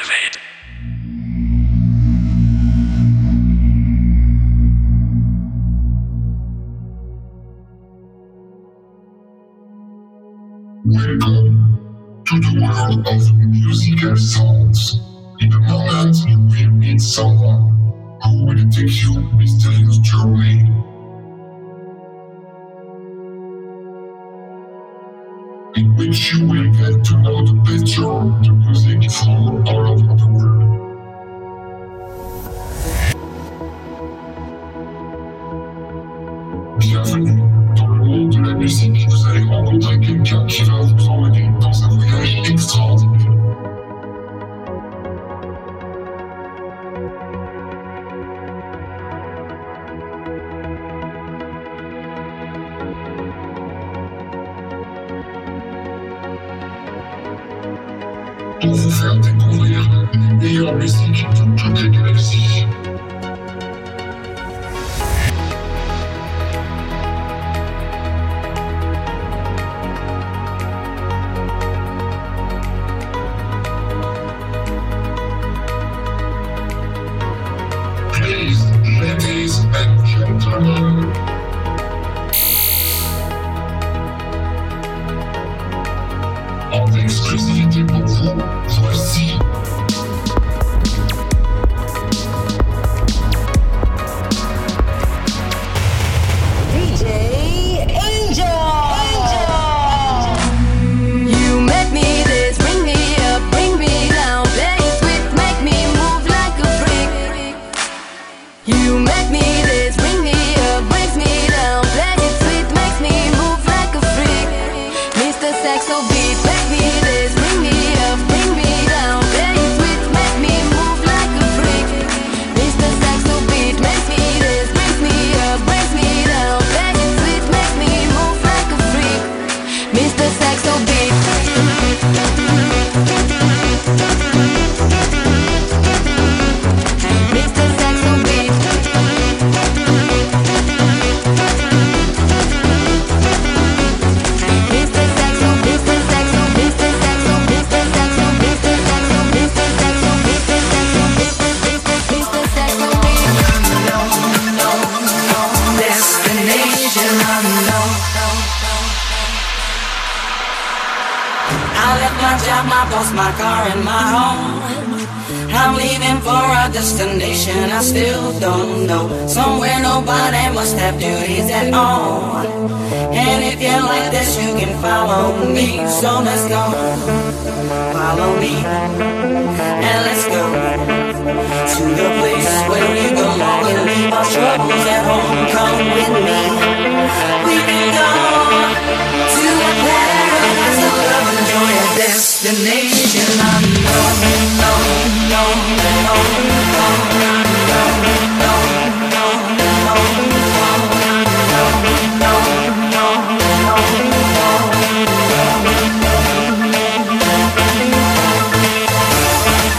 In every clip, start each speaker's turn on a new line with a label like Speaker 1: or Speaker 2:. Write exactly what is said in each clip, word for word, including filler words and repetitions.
Speaker 1: activate.
Speaker 2: Welcome to the world of musical sounds. In a moment, you will meet someone who will take you on a mysterious journey. In which you will get to know the better the music from all over the world. Bienvenue dans le monde de la musique. Vous allez rencontrer quelqu'un qui va vous emmener dans un voyage extraordinaire. Pour vous faire découvrir les meilleures musiques de toutes les galaxies. Please, ladies and gentlemen. En exclusivité pour vous, voici
Speaker 3: D J Angel. Angel. You make me this, bring me up, bring me down, play it sweet, make me move like a freak. You make me this, bring me up, brings me down, play it sweet, makes me move like a freak. Mister Saxo beat, make me this, bring me up, bring me down, play it sweet, make me move like a freak. Mister Saxo beat, makes me this, brings me up, brings me down, play it sweet, make me move like a freak. Mister Saxo beat. Mister Saxo beat. Mister Saxo, Mister Saxo, Mister Saxo, Mister Saxo, Mister Saxo, Mister Saxo, Mister Saxo, Mister Saxo beat.
Speaker 4: Destination unknown. I left my job, my boss, my car, and my home. I'm leaving for a destination I still don't know. Somewhere nobody must have duties at all. And if you like this, you can follow me. So let's go, follow me, and let's go to the place where we belong and leave our troubles at home. Come with me, we can go to a paradise of love and joy, a destination unknown. No, no, no, no, no, no, no, no, no, no, no.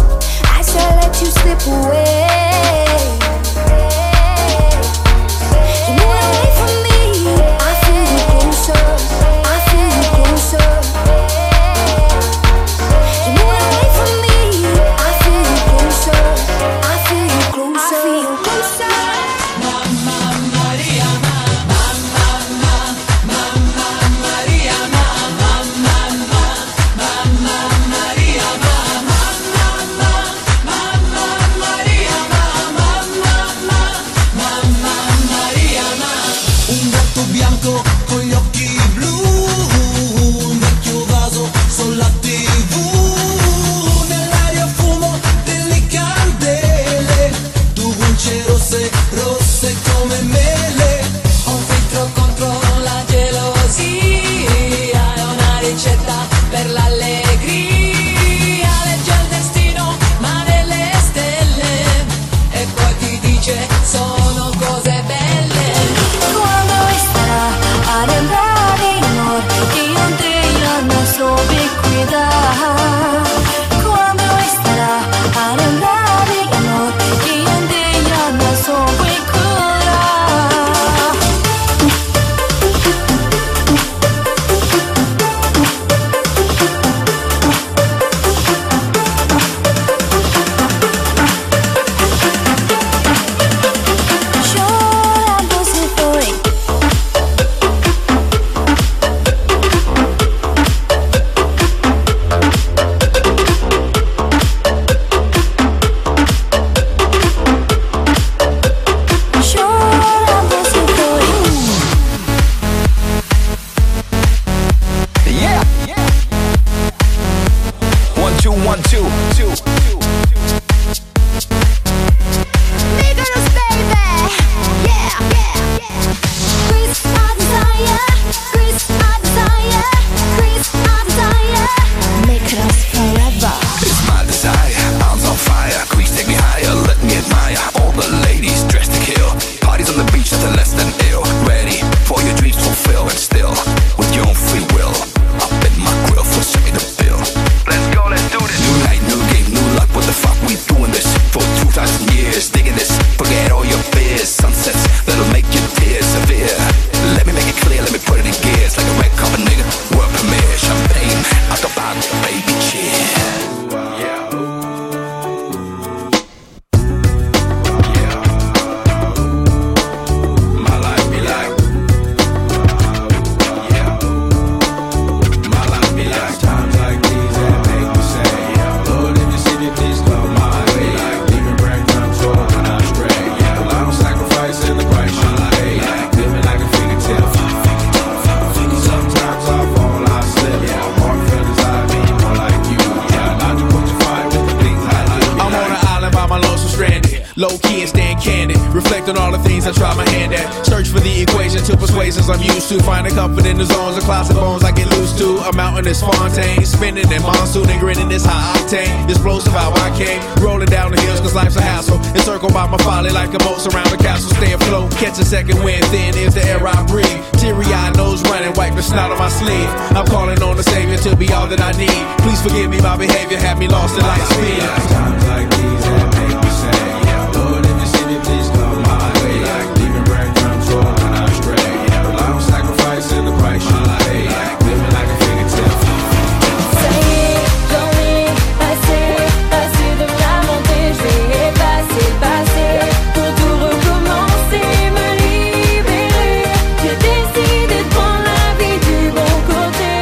Speaker 3: I shall let you slip away. You move away from me, I feel you closer, I feel you closer. You move away from me, I feel you closer, I feel you closer, I feel closer. Mamma Maria, Mamma Mamma Maria, Mamma Mamma Maria, Mamma Mamma Maria, Mamma Maria.
Speaker 1: Un gatto bianco con gli occhi blu, un vecchio vaso sulla tivù, nell'aria fumo delle candele, tu guance rosse, rosse come mele.
Speaker 3: Un filtro contro la gelosia, è una ricetta per l'allegria. Legge il destino, ma nelle stelle, e poi ti dice sono cose belle. Quando estará a lembrar de amor que un día nos ubicuidad. Quando estará a lembrar de amor que un día nos ubicuidad. Llorando se fue. Llorando se fue.
Speaker 5: Yeah. One, two, one, two, two, two.
Speaker 3: Migos, baby. Yeah, yeah, yeah. Chris, I desire. Chris, I desire. Chris, I desire. Make us forever.
Speaker 5: It's my desire, arms on fire. Please take me higher, let me admire all the ladies dressed to kill. Parties on the beach, nothing less than ill. Ready for your dreams to fulfill, and still with your own free will. Up in my grill for setting the bill. Let's go, let's do this. New night, new game, new luck. What the fuck we doing this for two thousand years? Digging this, forget all your fears. Sunsets that'll make your tears severe. Let me make it clear, let me put it in gears like a red carpet nigga. World premiere, champagne out the bottle, baby, cheers. My life be like, my life be like times like these that make me say, Lord, if you see me, please come my way. Leaving breadcrumbs all when I stray. Yeah, I don't sacrifice in the price you pay. Living like a fingertip. Sometimes I fall, I slip. Yeah, more feelings I mean, more like you. Yeah, not to put your fire with the things I do. I'm on an island by my lonesome stranded. Low key and staying candid. Reflect on all the things I try my hand at. Search for the equation to persuasions I'm used to. Finding comfort in the zones of closet bones I get loose to. A mountain is Fontaine. Spinning in monsoon and grinning this high octane. Explosive how I came. Rolling down the hills cause life's a hassle. Encircled by my folly like a moat surround the castle. Stay afloat. Catch a second wind. Thin is the air I breathe. Teary eyed nose running. Wipe the snot on my sleeve. I'm calling on the Savior to be all that I need. Please forgive me, my behavior had me lost in light speed. Times like these that make me say, yeah, Lord, if you see me, please come my way. Like leaving breadcrumbs all when I stray. Yeah, I don't sacrifice in the price you pay. Living like a fingertip.
Speaker 3: Ça y est, j'en ai assez, assez de la montée. Je vais effacer le passé pour tout recommencer, me libérer. J'ai décidé de prendre la vie du bon côté.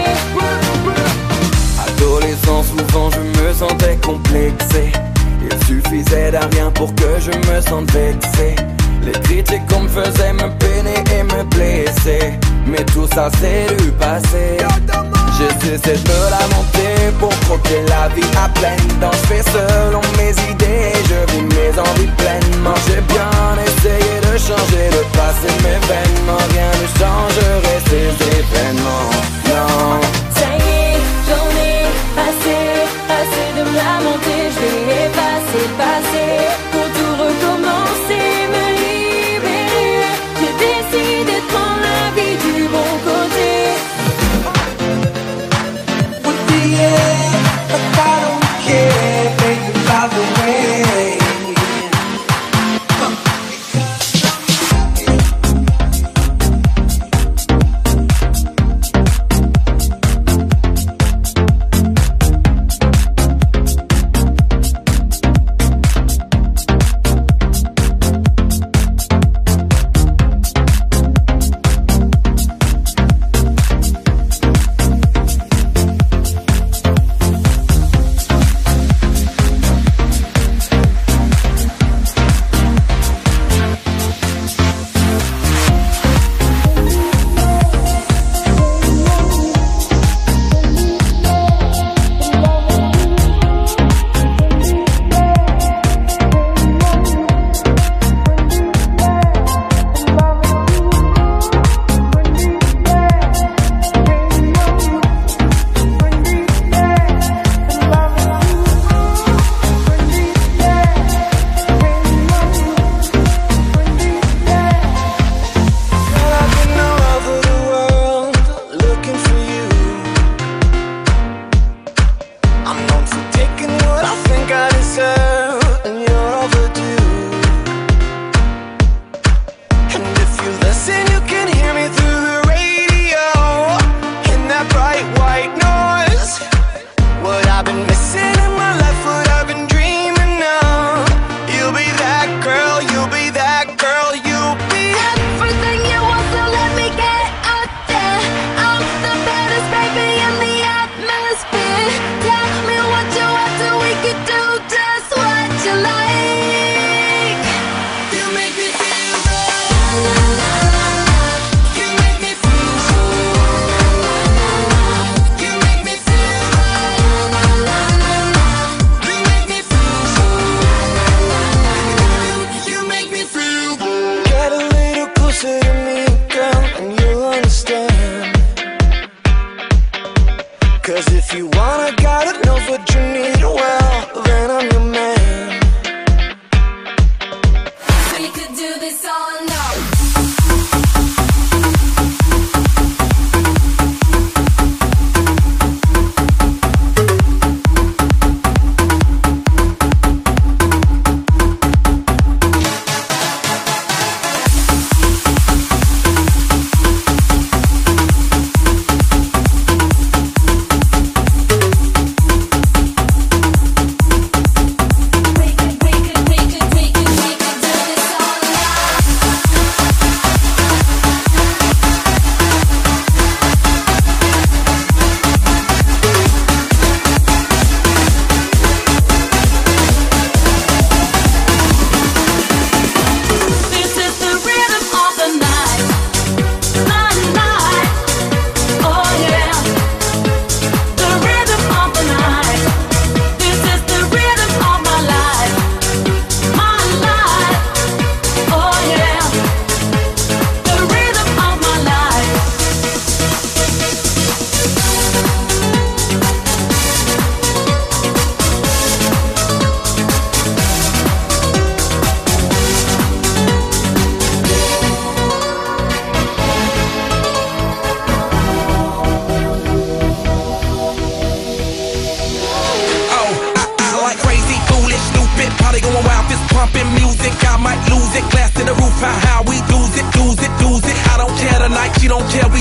Speaker 6: Adolescent, souvent je me sentais complexé. Il suffisait d'un rien pour que je me sente vexé. Les critiques qu'on me faisait me peiner et me blesser. Mais tout ça c'est du passé. J'ai cessé de me lamenter pour croquer la vie à pleines dents. Je fais selon mes idées, je vis mes envies pleinement. J'ai bien essayé de changer le passé, mes vêtements. Rien ne changerait ces événements, non.
Speaker 3: Ça y est, j'en ai assez, assez de me lamenter. Je vais effacer le passé pour tout recommencer, me libérer. J'ai décidé de prendre la vie du bon côté.
Speaker 1: With the end, like I don't care, baby.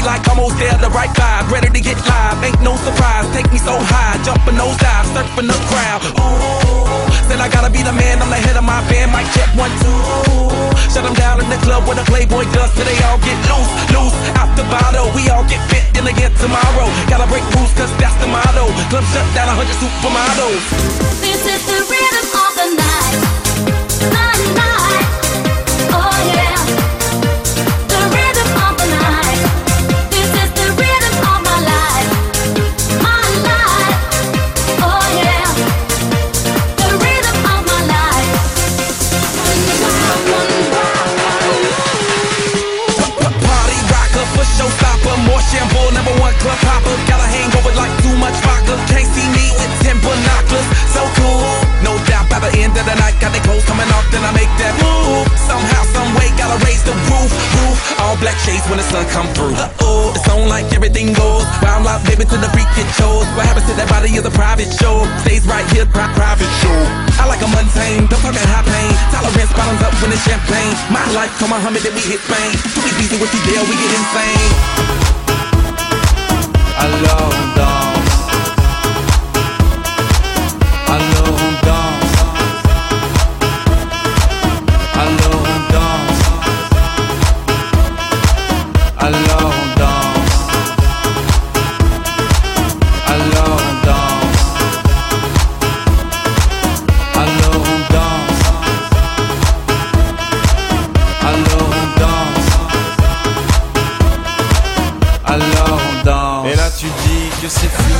Speaker 5: like almost there, the right vibe, ready to get live. Ain't no surprise, take me so high, jumping those dives, surfing the crowd. Ooh, said I gotta be the man, I'm the head of my band. Mic check one two. Shut them down in the club where the Playboy does, till they all get loose, loose out the bottle. We all get fit in again tomorrow. Gotta break rules 'cause that's the motto. Club shut down, a hundred supermodels.
Speaker 3: This is the rhythm of the night, the night. Oh yeah, the rhythm of the night. This is the rhythm of my life, my life. Oh yeah, the rhythm of my life.
Speaker 5: Party rocker, for showstopper, more shampoo, number one club hopper. Got a hangover like too much vodka. Can't see me with ten binoculars. So cool, no doubt by the end of the night, got the clothes coming off, then I make that move. Somehow, some way, gotta raise the roof, roof. All black shades when the sun come through. Uh-oh, it's on like everything goes. Round loud, baby, to the freak it shows. What happens to that body is a private show. Stays right here, pri- private show. I like a mundane, don't talk that high pain. Tolerance bottoms up when it's champagne. My life, come Muhammad, then we hit Spain. Too easy with you there, we get insane.
Speaker 6: Alors on danse. Alors on danse. Alors on danse. Alors on danse. Alors on danse. Alors on danse. Alors on danse. Alors on danse. Et là tu dis que c'est fini.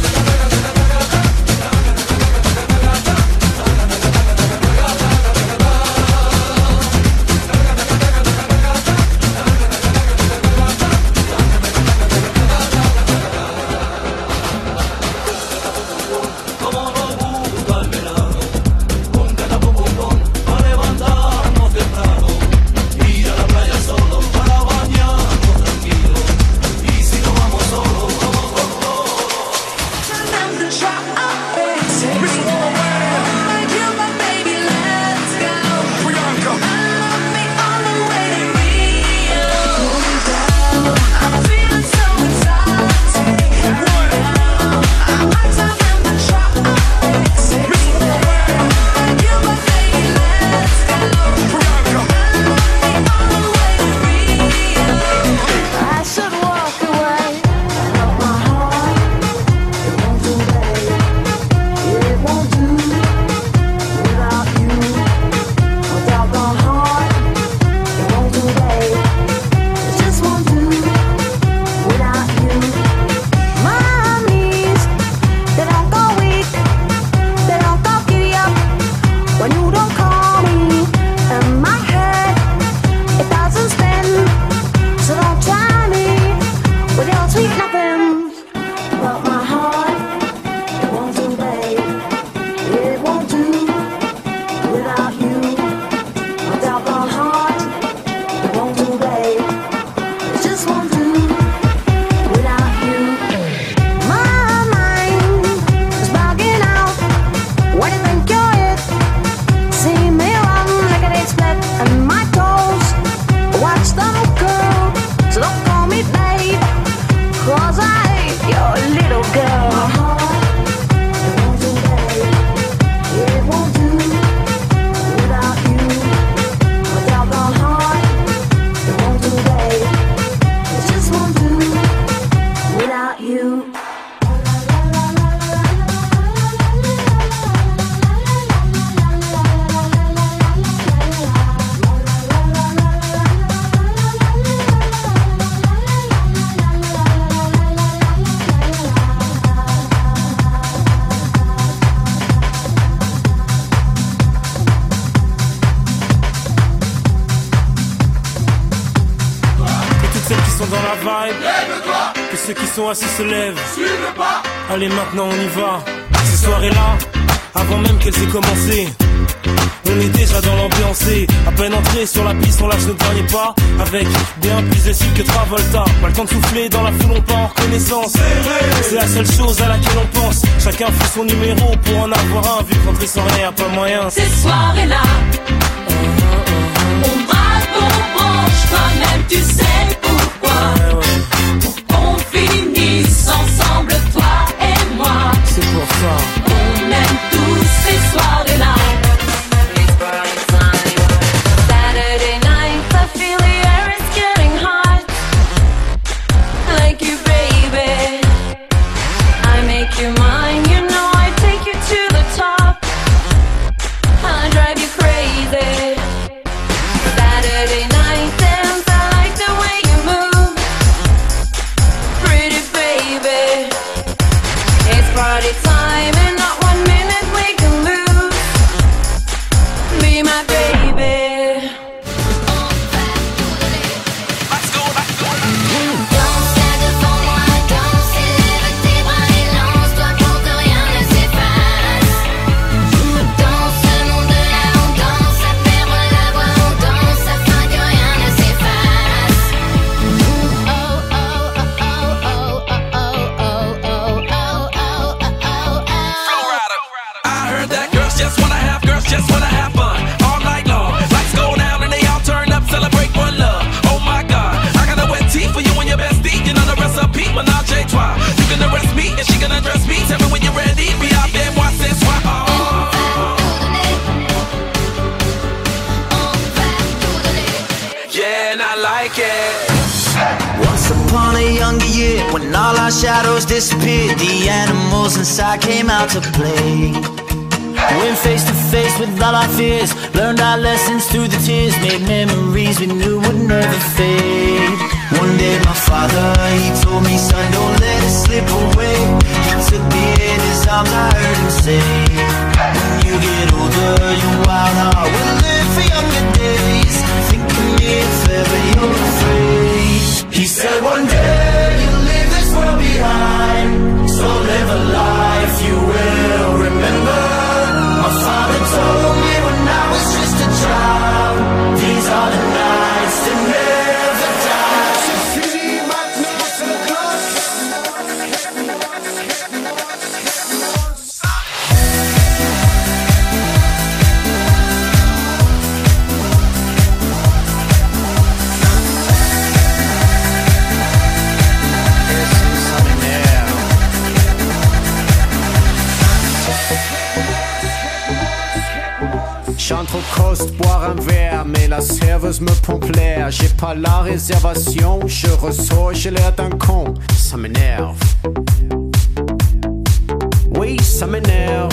Speaker 7: Que ceux qui sont assis se lèvent. Allez, maintenant on y va. Ces soirées-là, avant même qu'elles aient commencé, on est déjà dans l'ambiance. À peine entré sur la piste, on lâche nos derniers pas. Avec bien plus de style que Travolta. Pas le temps de souffler, dans la foule on part en reconnaissance. C'est la seule chose à laquelle on pense. Chacun fait son numéro pour en avoir un. Vu qu'entrer sans rien y'a pas moyen.
Speaker 3: Ces soirées-là, on braque, on branche. Toi-même tu sais pourquoi. Pour qu'on
Speaker 6: like it.
Speaker 1: Once upon a younger year, when all our shadows disappeared, the animals inside came out to play. Went face to face with all our fears, learned our lessons through the tears, made memories we knew would never fade. One day my father, he told me, son, don't let it slip away. He took me in his arms, I heard him say, when you get older, your wild heart will live for younger days. Think of me if ever you're afraid. He said one day you'll leave this world behind, so live a life you will remember. My father told me when I was just a child, these are the nights that never die. sixty miles to the clock.
Speaker 8: J'entre au coast boire un verre, mais la serveuse me pompe l'air. J'ai pas la réservation, je ressors, j'ai l'air d'un con. Ça m'énerve. Oui, ça m'énerve.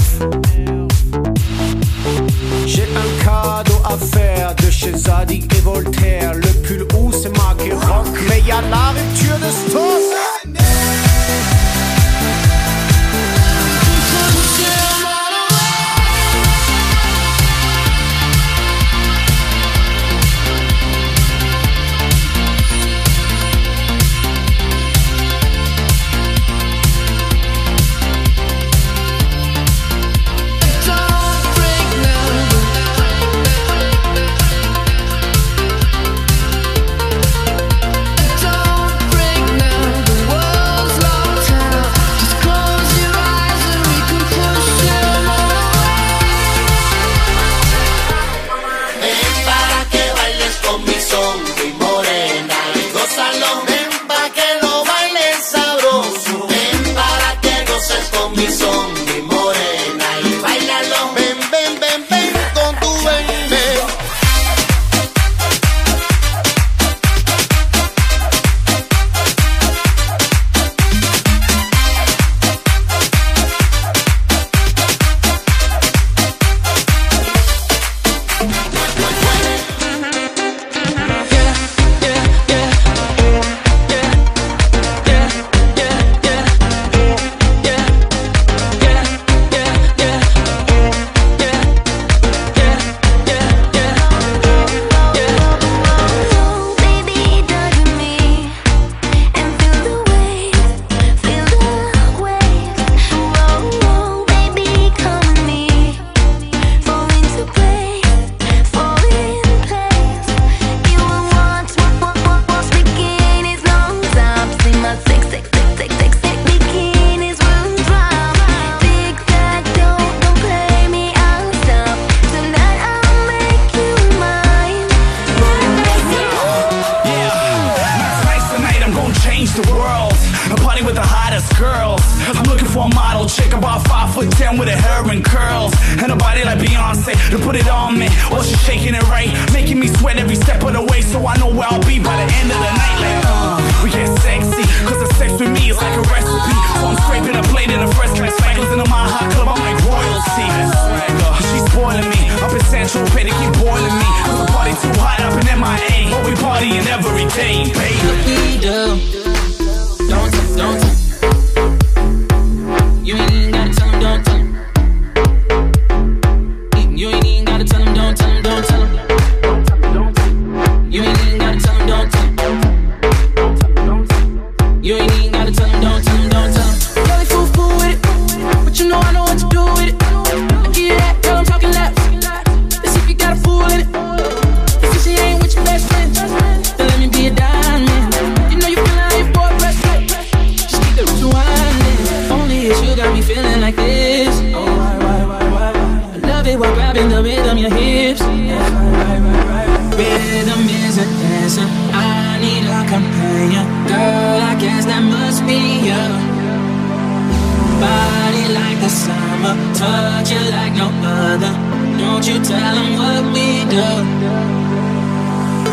Speaker 8: J'ai un cadeau à faire de chez Zadig et Voltaire. Le pull où c'est marqué rock, mais y'a la rupture de stock.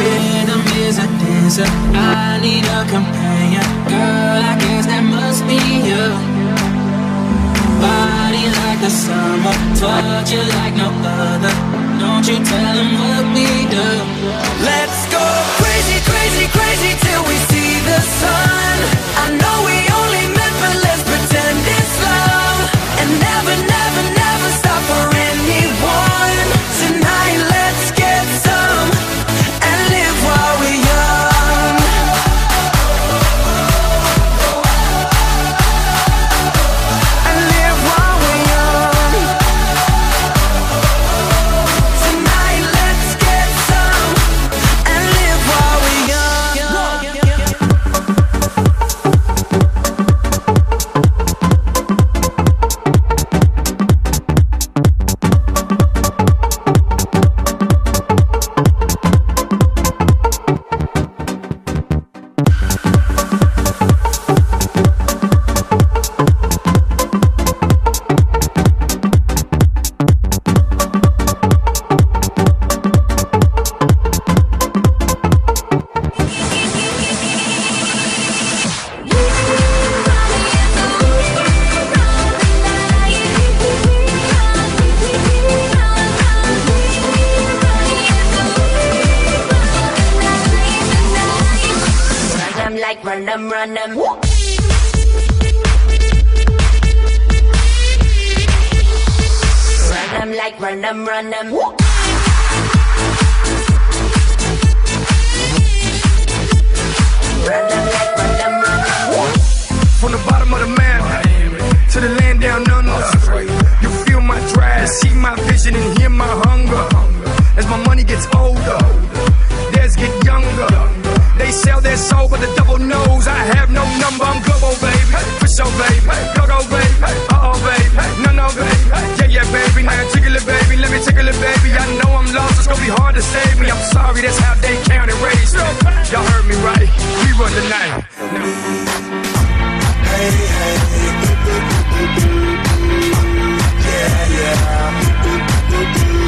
Speaker 4: rhythm is a dancer. I need a companion. Girl, I guess that must be you. Body like the summer, touch you like no other. Don't you tell them what we do. Let's go crazy, crazy, crazy till we see the sun. I know we only met, but let's pretend it's love. And never, never, never stop for anyone. Tonight let's get some and live while we're young. And live while we're young. Tonight let's get some and live while we're young. Run them, run them. Run them like run them, run them. Run them like run them, run them.
Speaker 9: From the bottom of the map to the land down under. You feel my drive, see my vision and hear my hunger. As my money gets older, theirs get younger. They sell their soul, but the devil knows I have no number. I'm global, baby. For sure, baby. Go, go, baby. Uh-oh, baby. No, no, baby. Yeah, yeah, baby. Now tickle it, baby. Let me tickle it, baby. I know I'm lost. It's gonna be hard to save me. I'm sorry, that's how they count and raise me. Y'all heard me right. We run the night. Hey, hey. Yeah, yeah.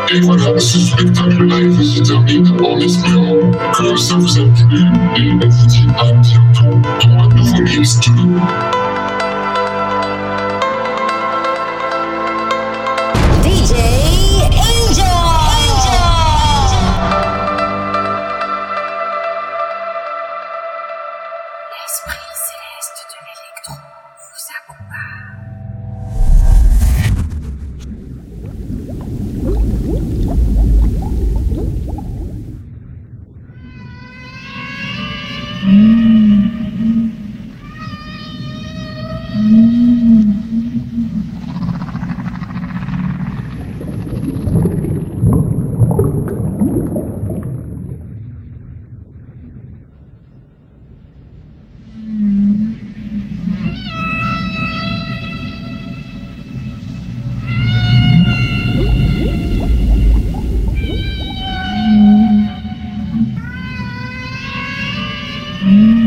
Speaker 2: Et voilà, ce spectacle live se termine en espérant que ça vous a plu. Et on vous dit à bientôt dans un nouveau mix de
Speaker 3: D J Angel.
Speaker 10: L'esprit céleste de l'électro vous accompagne. Mm-hmm.